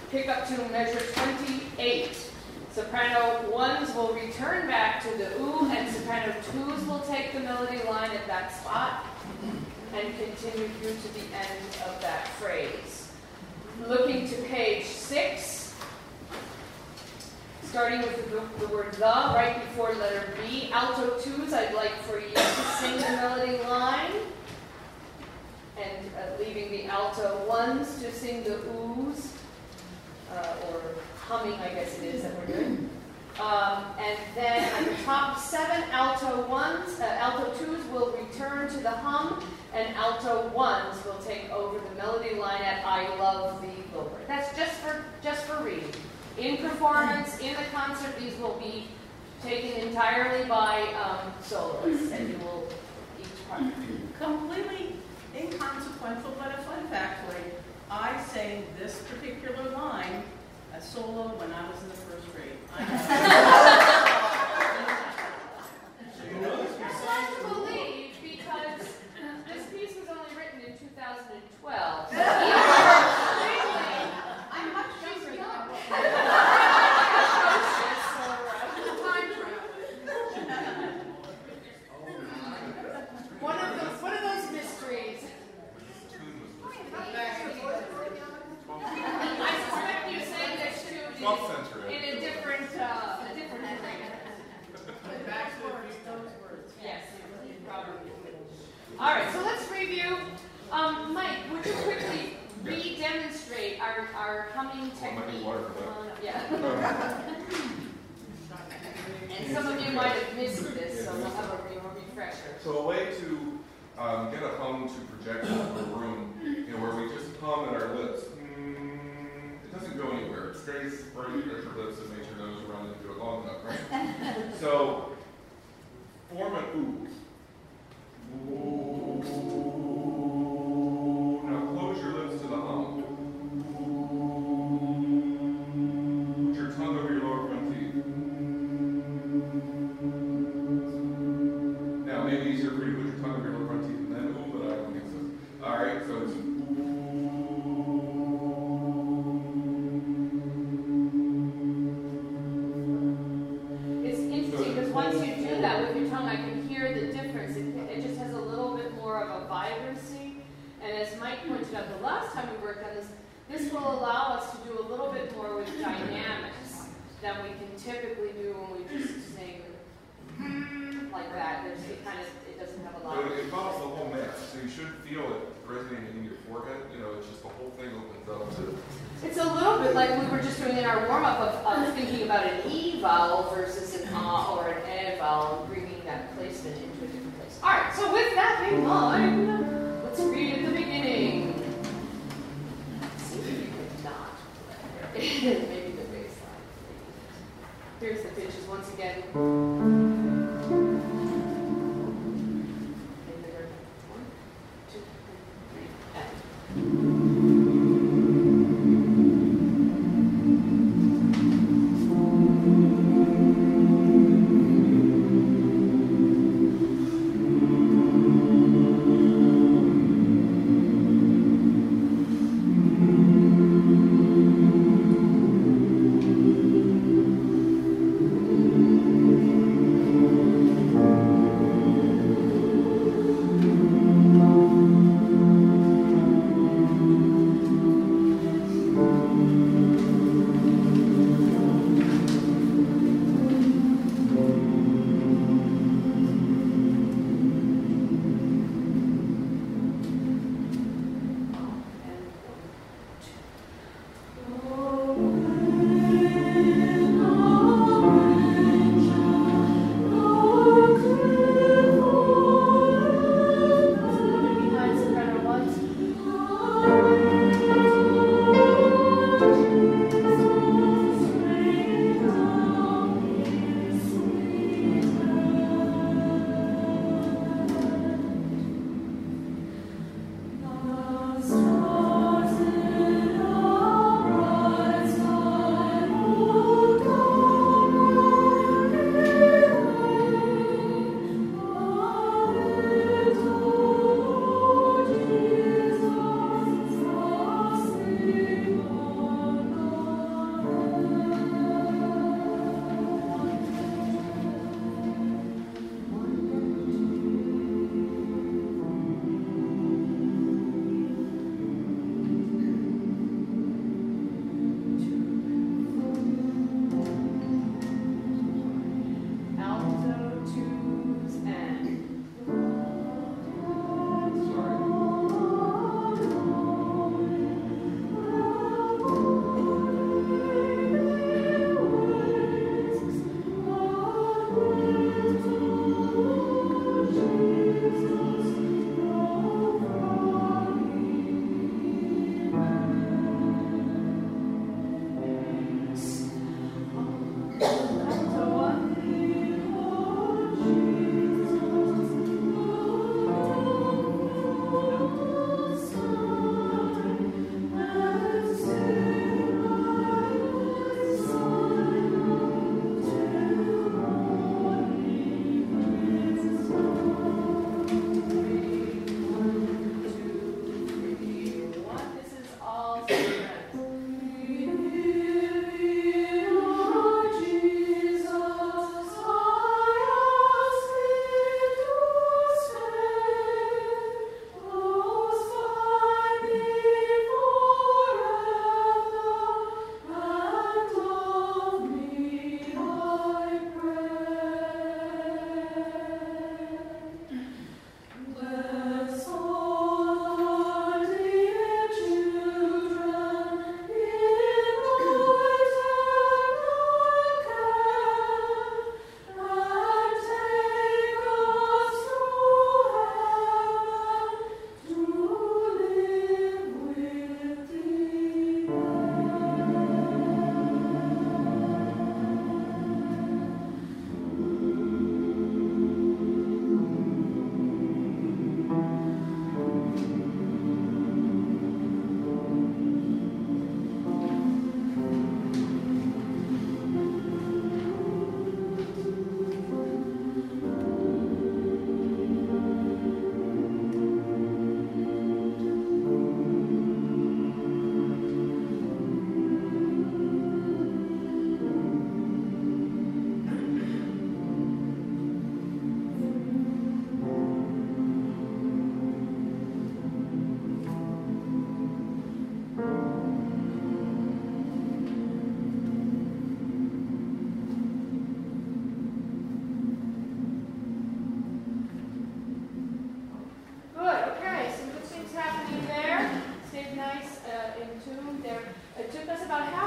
pick up to measure 28. Soprano 1s will return back to the ooh, and soprano 2s will take the melody line at that spot and continue through to the end of that phrase. Looking to page 6, starting with the word the right before letter B. Alto 2s, I'd like for you to sing the melody line, and leaving the alto 1s to sing the oohs, or humming, I guess it is that we're doing. And then at the top 7, alto 2s will return to the hum, and alto 1s will take over the melody line at I love thee, Lord. That's just for reading. In performance, in the concert, these will be taken entirely by soloists, and you will each part. Completely inconsequential, but a fun factoid. I sang this particular line as solo when I was in the first grade. I know. That's hard to believe because this piece was only written in 2012. So I'm much younger than I was. One of those mysteries. I suspect you sang this too in a different area. Yes, probably. All right, so let's review. Mike, would you quickly re-demonstrate our humming technique? Yeah. And some of you might have missed this, so we'll have a refresher. So a way to get a hum to project into the room, where we just hum at our lips. It doesn't go anywhere. It stays right at your lips and makes your nose run and do it long enough, right? So form an ooh. Ooh. Now close your lips to the hum. Put your tongue over your lower front teeth. Now, maybe easier for you to put your tongue over your lower front teeth and then ooh, but I don't think so. All right, so it's once you do that with your tongue, I can hear the difference. It just has a little bit more of a vibrancy. And as Mike pointed out the last time we worked on this, this will allow us to do a little bit more with dynamics than we can typically do when we just sing like that. It doesn't have a lot of... It involves the whole mass, so you should feel it resonating in your forehead. It's just the whole thing opens up to... It's a little bit like we were just doing in our warm-up of thinking about an E vowel versus an A or an E vowel, and bringing that placement into a different place. All right, so with that in mind, let's read at the beginning. See if you could not play. Maybe the bass line. Here's the pitches once again.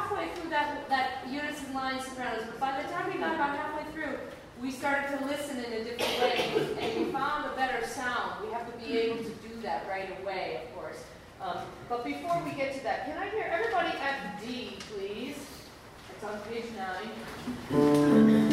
halfway through that unison line sopranos, but by the time we got about halfway through, we started to listen in a different way, and we found a better sound. We have to be able to do that right away, of course. But before we get to that, can I hear everybody at D, please? It's on page 9.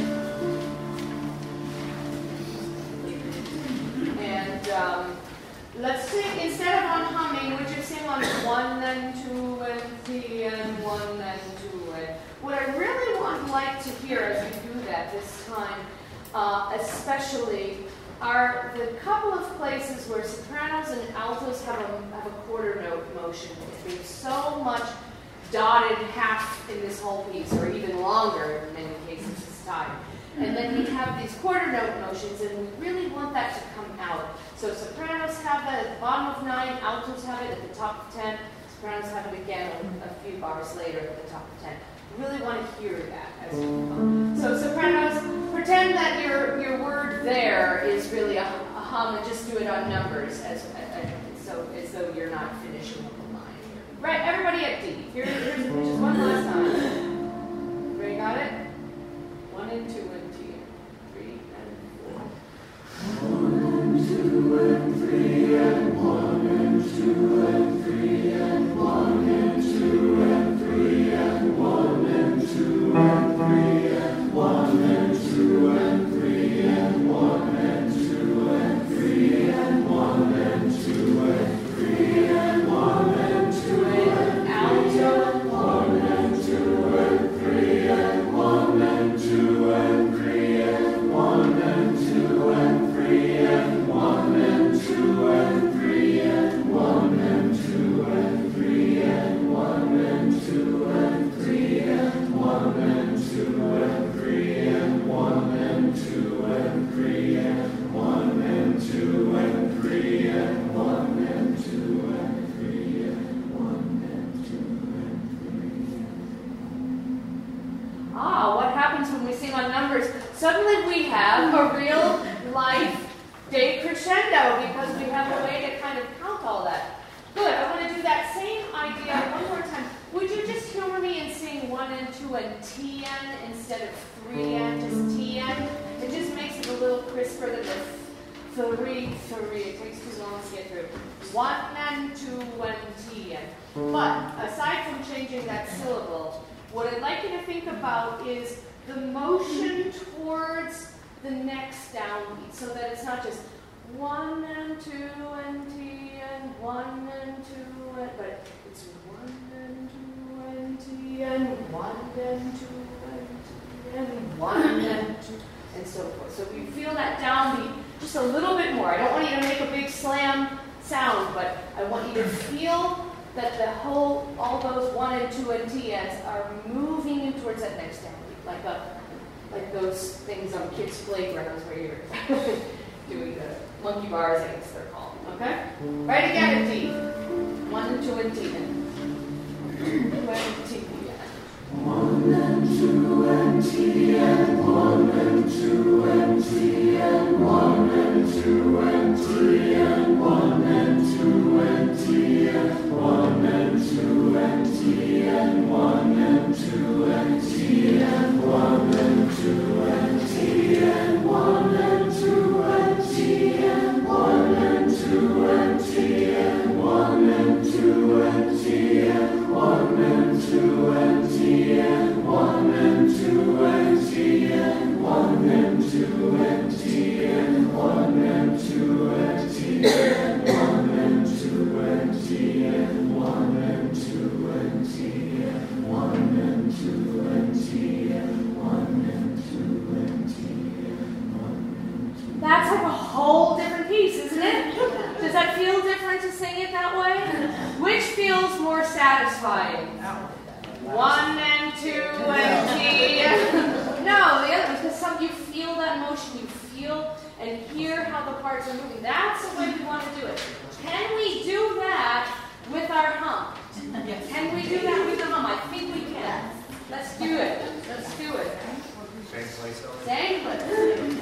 And let's sing, instead of on humming, would you sing on 1 and 2 and 3 and 1 and 2 and... What I really would like to hear as we do that this time, especially, are the couple of places where sopranos and altos have a quarter note motion. There's so much dotted half in this whole piece, or even longer in many cases this time. And then we have these quarter note motions, and we really want that to come out. So sopranos have that at the bottom of 9, altos have it at the top of 10, sopranos have it again a few bars later at the top of 10. We really want to hear that as we move on. So sopranos, pretend that your word there is really a hum, and just do it on numbers as though you're not finishing up the line. Right, everybody at D. Here's just one last time. Everybody got it? 1 and 2 and 3 and 4. 1 and 2 and 3 and 1 and 2 and 3 and 1 and 2 and 3 and 1 and 2 and 3 and 1 and 2 and 3 and 1 and 2 and 3 and 1 and 2 and 3 and 1 and 2 and alto 1 and 2 and 3 and 1 and 2 and 3 and 1 and 2 and 3 and 1 and 2 and 3 and 1 and 2 and 3 and 1 and 2 and 3 and 1 and 2 and 3 and 1 and 2 and 3 and 1 and 2 and 3 and 1 and 2 and 3 and 1 and 2 and 3. Ah, what happens when we sing on numbers? Suddenly we have a real life decrescendo because we have a way to kind of count all that. Good, I want to do that same idea one more time. Would you just humor me and sing 1 and 2 and TN instead of 3 and just TN? It just makes it a little crisper than the 3. It takes too long to get through. 1 and 2 and TN. But aside from changing that syllable, what I'd like you to think about is the motion towards the next downbeat, so that it's not just 1 and 2 and T and 1 and 2 and, but it's 1 and 2 and T and 1 and 2 and T and 1 and 2 and so forth. So we feel that downbeat just a little bit more. I don't want you to make a big slam sound, but I want you to feel that all those 1 and 2 and TNs are moving you towards that next downbeat, like those things on kids' playgrounds where you're doing the monkey bars, I guess they're called. Okay? Right again at D. 1 and 2 and T. 2 and T. 1 and 2 and T and 1 and 2 and T and 1 and 2 and 3 and 1 and 2 and T and 1 and 2 and T and 1 and 2 and T and 1 and 2 and T and 1 and 2 and T and 1 and 2 and T and 1 and 2 and T and 1 and 2 and T and 1 and 2 and T and 1 and 2 and T and 1 and 2 and T and 1 and 2 and T and 1 and 2 and T and 1 and 2 and T and 1 and 2 and T and 1 and 2. That's like a whole different piece, isn't it? Does that feel different to sing it that way? Which feels more satisfying? 1 and 2 and T. No, the other, because you feel that motion, you feel and hear how the parts are moving. That's the way we want to do it. Can we do that with our hum? Yes. Can we do that with the hum? I think we can. Let's do it. Let's do it. Same place.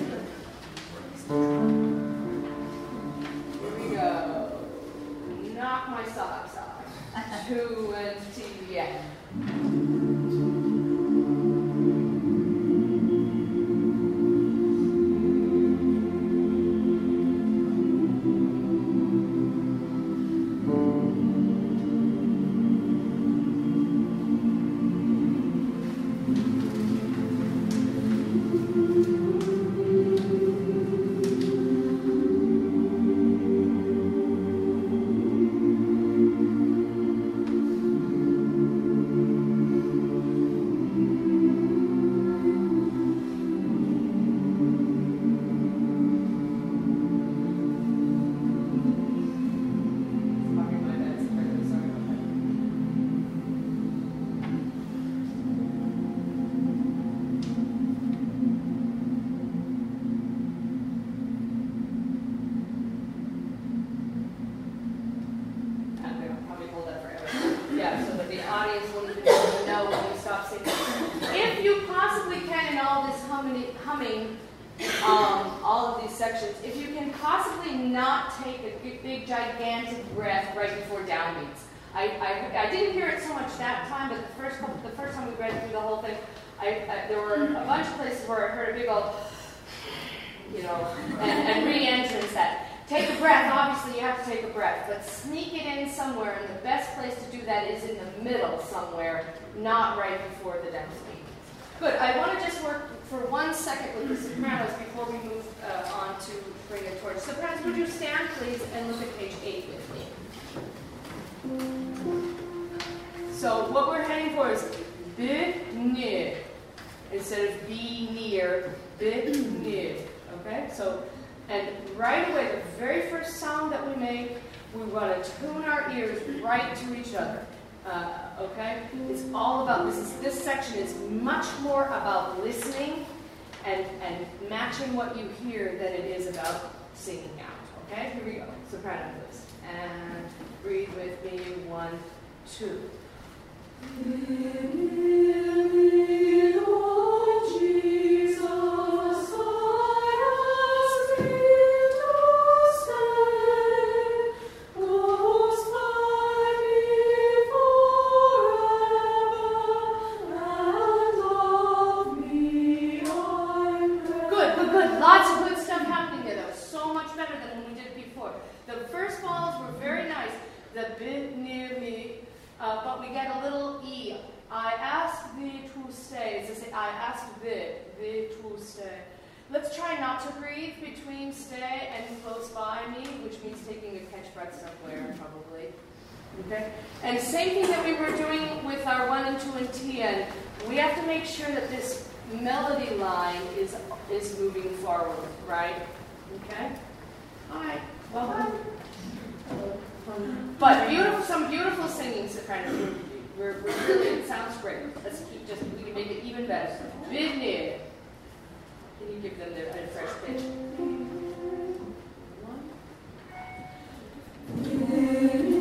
Here we go. Knock my socks off. 2 and T, yeah. audience won't even know when you stop singing. If you possibly can, in all this humming, all of these sections, if you can possibly not take a big, gigantic breath right before downbeats. I didn't hear it so much that time, but the first time we read through the whole thing, there were a bunch of places where I heard a big old, and re-entrance that. Take a breath, obviously you have to take a breath, but sneak it in somewhere, and the best place to do that is in the middle somewhere, not right before the downbeat. Good, I want to just work for 1 second with the sopranos before we move on to bring it towards. Sopranos, would you stand please and look at page 8 with me? So what we're heading for is bi-near, instead of be near, bi-near, okay? So, and right away, the very first sound that we make, we want to tune our ears right to each other. Okay? It's all about, this section is much more about listening and matching what you hear than it is about singing out. Okay? Here we go. Soprano, please. And breathe with me. 1, 2. But we get a little E. I ask thee to stay. As I say, I ask thee to stay. Let's try not to breathe between stay and close by me, which means taking a catch breath somewhere, probably. Okay? And same thing that we were doing with our 1 and 2 and Tien. We have to make sure that this melody line is moving forward, right? Okay? All right. Well done. But some beautiful singing, soprano. We're really, it sounds great. Let's we can make it even better. Bi-near. Can you give them a fresh pitch? 1.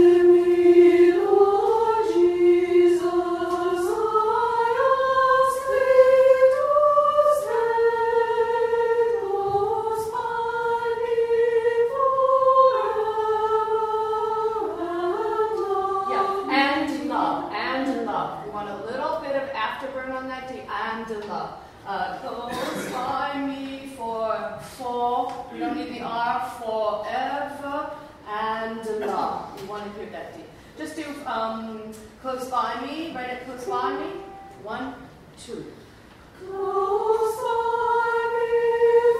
Close by me for, we don't need the R, forever, and love. We want to hear that D. Just do close by me, write it close by me. 1, 2. Close by me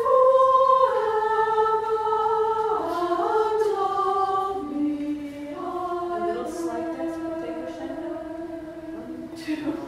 forever, and love me on. A little slight crescendo. 1, 2.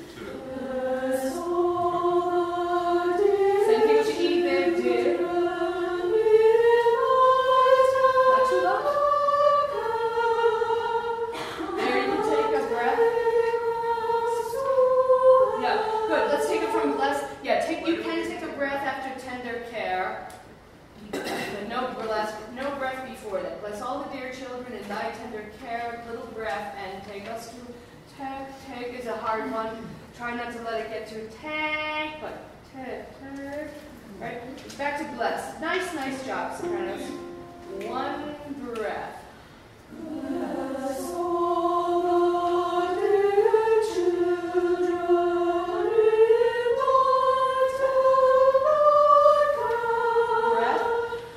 Take is a hard one. Try not to let it get too take, but take. Right? Back to bless. Nice job, sopranos. 1 breath. Bless all the dear children in thy breath.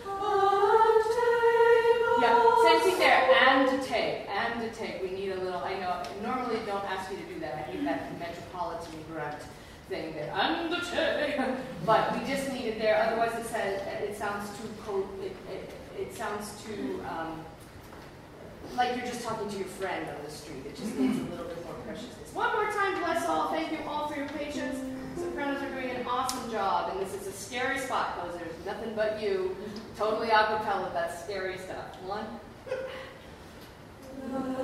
Yeah, same thing there. And to take. We need a little. I know. I normally don't ask you to do that. I hate that metropolitan correct thing there. And to take. But we just need it there. Otherwise, it sounds too. It sounds too. Like you're just talking to your friend on the street. It just needs a little bit more preciousness. One more time, bless all. Thank you all for your patience. Sopranos are doing an awesome job, and this is a scary spot because there's nothing but you. Totally a cappella, that scary stuff. 1.